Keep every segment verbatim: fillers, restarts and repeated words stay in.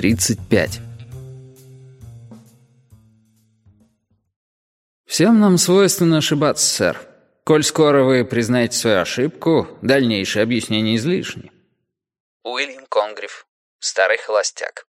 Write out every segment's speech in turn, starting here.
тридцать пять. «Всем нам свойственно ошибаться, сэр. Коль скоро вы признаете свою ошибку, дальнейшее объяснение излишне». Уильям Конгриф, старый холостяк.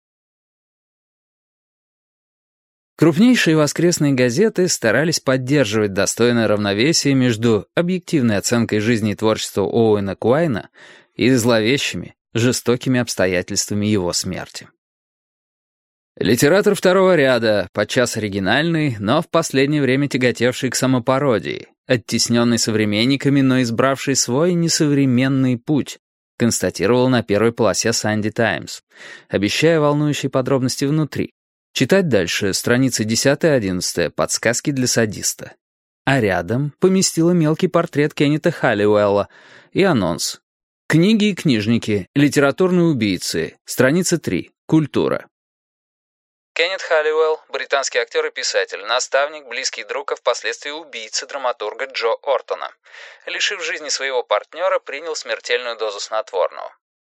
Крупнейшие воскресные газеты старались поддерживать достойное равновесие между объективной оценкой жизни и творчества Оуэна Куайна и зловещими, жестокими обстоятельствами его смерти. Литератор второго ряда, подчас оригинальный, но в последнее время тяготевший к самопародии, оттесненный современниками, но избравший свой несовременный путь, констатировал на первой полосе «Санди Таймс», обещая волнующие подробности внутри. Читать дальше страницы десятая-одиннадцатая, подсказки для садиста. А рядом поместила мелкий портрет Кеннета Халлиуэлла и анонс. Книги и книжники, литературные убийцы, страница три, культура. Кеннет Халлиуэлл, британский актер и писатель, наставник, близкий друг, а впоследствии убийца драматурга Джо Ортона. Лишив жизни своего партнера, принял смертельную дозу снотворного.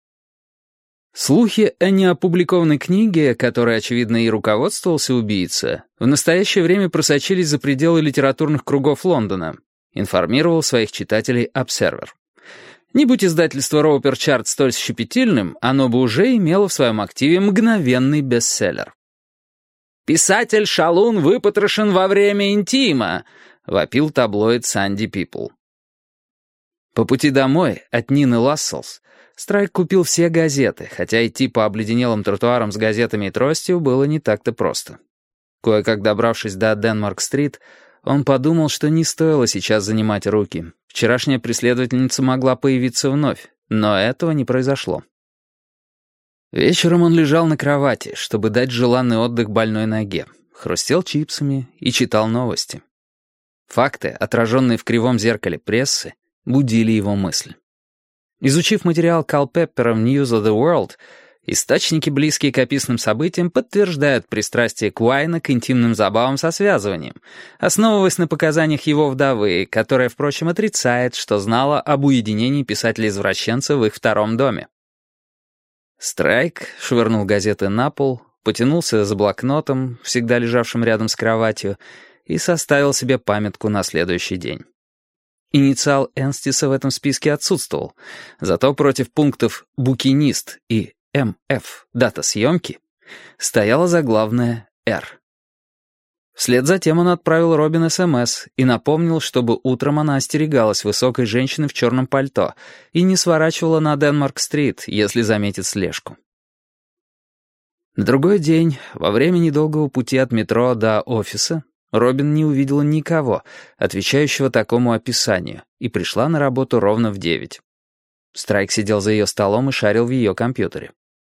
Слухи о неопубликованной книге, которой, очевидно, и руководствовался убийца, в настоящее время просочились за пределы литературных кругов Лондона, информировал своих читателей Observer. Не будь издательство Роупер Чарт столь щепетильным, оно бы уже имело в своем активе мгновенный бестселлер. «Писатель-шалун выпотрошен во время интима», — вопил таблоид «Санди Пипл». По пути домой от Нины Ласселс Страйк купил все газеты, хотя идти по обледенелым тротуарам с газетами и тростью было не так-то просто. Кое-как добравшись до Денмарк-стрит, он подумал, что не стоило сейчас занимать руки. Вчерашняя преследовательница могла появиться вновь, но этого не произошло. Вечером он лежал на кровати, чтобы дать желанный отдых больной ноге, хрустел чипсами и читал новости. Факты, отраженные в кривом зеркале прессы, будили его мысль. Изучив материал Калпеппера в News of the World, источники, близкие к описанным событиям, подтверждают пристрастие Куайна к интимным забавам со связыванием, основываясь на показаниях его вдовы, которая, впрочем, отрицает, что знала об уединении писателя-извращенца в их втором доме. Страйк швырнул газеты на пол, потянулся за блокнотом, всегда лежавшим рядом с кроватью, и составил себе памятку на следующий день. Инициал Энстиса в этом списке отсутствовал, зато против пунктов «букинист» и «эм эф» дата съемки стояла заглавная «Р». Вслед за тем он отправил Робин СМС и напомнил, чтобы утром она остерегалась высокой женщины в черном пальто и не сворачивала на Денмарк-стрит, если заметит слежку. На другой день, во время недолгого пути от метро до офиса, Робин не увидела никого, отвечающего такому описанию, и пришла на работу ровно в девять. Страйк сидел за ее столом и шарил в ее компьютере.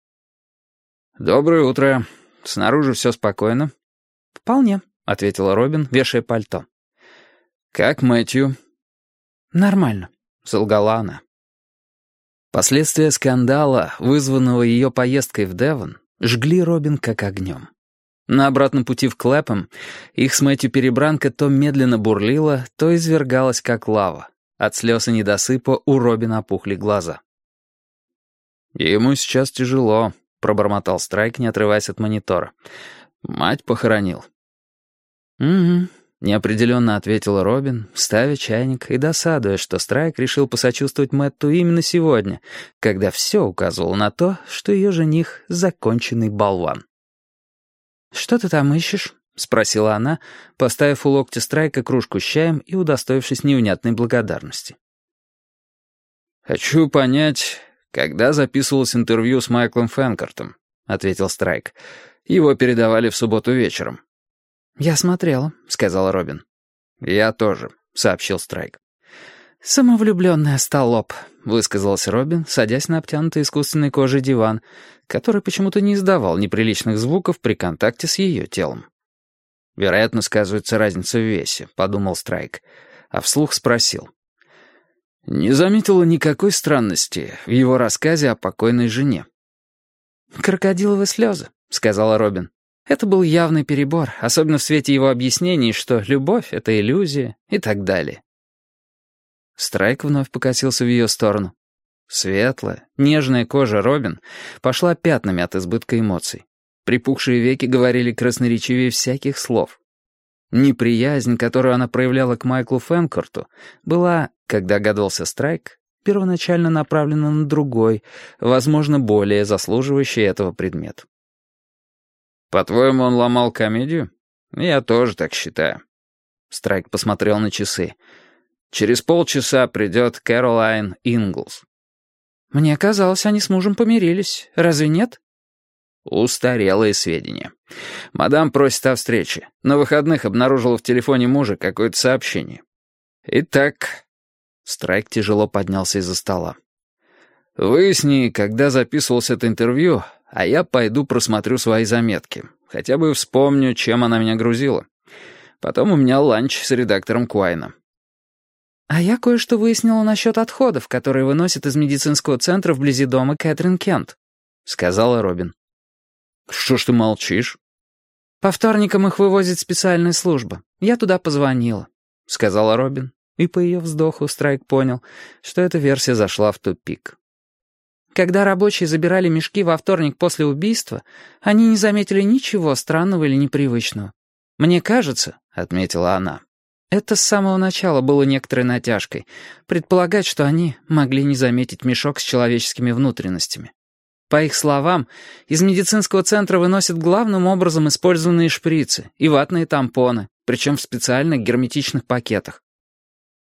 «Доброе утро. Снаружи все спокойно?» «Вполне», — ответила Робин, вешая пальто. «Как Мэтью?» «Нормально», — солгала она. Последствия скандала, вызванного ее поездкой в Девон, жгли Робин как огнем. На обратном пути в Клэпхэм их с Мэтью перебранка то медленно бурлила, то извергалась как лава. От слез и недосыпа у Робин опухли глаза. «Ему сейчас тяжело», — пробормотал Страйк, не отрываясь от монитора. «Мать похоронил». «Угу», — неопределенно ответила Робин, ставя чайник и досадуя, что Страйк решил посочувствовать Мэтту именно сегодня, когда все указывало на то, что ее жених — законченный болван. «Что ты там ищешь?» — спросила она, поставив у локтя Страйка кружку с чаем и удостоившись невнятной благодарности. «Хочу понять, когда записывалось интервью с Майклом Фэнкортом», — ответил Страйк. «Его передавали в субботу вечером». «Я смотрела», — сказала Робин. «Я тоже», — сообщил Страйк. «Самовлюбленный остолоп», — высказалась Робин, садясь на обтянутый искусственной кожей диван, который почему-то не издавал неприличных звуков при контакте с ее телом. «Вероятно, сказывается разница в весе», — подумал Страйк, а вслух спросил. «Не заметила никакой странности в его рассказе о покойной жене?» «Крокодиловые слезы», — сказала Робин. «Это был явный перебор, особенно в свете его объяснений, что любовь — это иллюзия и так далее». Страйк вновь покосился в ее сторону. Светлая, нежная кожа Робин пошла пятнами от избытка эмоций. Припухшие веки говорили красноречивее всяких слов. Неприязнь, которую она проявляла к Майклу Фэнкорту, была, как догадался Страйк, первоначально направлена на другой, возможно, более заслуживающий этого предмет. «По-твоему, он ломал комедию? Я тоже так считаю». Страйк посмотрел на часы. «Через полчаса придет Кэролайн Инглс». «Мне казалось, они с мужем помирились. Разве нет?» «Устарелые сведения. Мадам просит о встрече. На выходных обнаружила в телефоне мужа какое-то сообщение. Итак...» Страйк тяжело поднялся из-за стола. «Выясни, когда записывалось это интервью, а я пойду просмотрю свои заметки. Хотя бы вспомню, чем она меня грузила. Потом у меня ланч с редактором Куайна». «А я кое-что выяснила насчет отходов, которые выносят из медицинского центра вблизи дома Кэтрин Кент», — сказала Робин. «Что ж ты молчишь?» «По вторникам их вывозит специальная служба. Я туда позвонила», — сказала Робин. И по ее вздоху Страйк понял, что эта версия зашла в тупик. «Когда рабочие забирали мешки во вторник после убийства, они не заметили ничего странного или непривычного. Мне кажется, — отметила она, — это с самого начала было некоторой натяжкой, предполагать, что они могли не заметить мешок с человеческими внутренностями. По их словам, из медицинского центра выносят главным образом использованные шприцы и ватные тампоны, причем в специальных герметичных пакетах.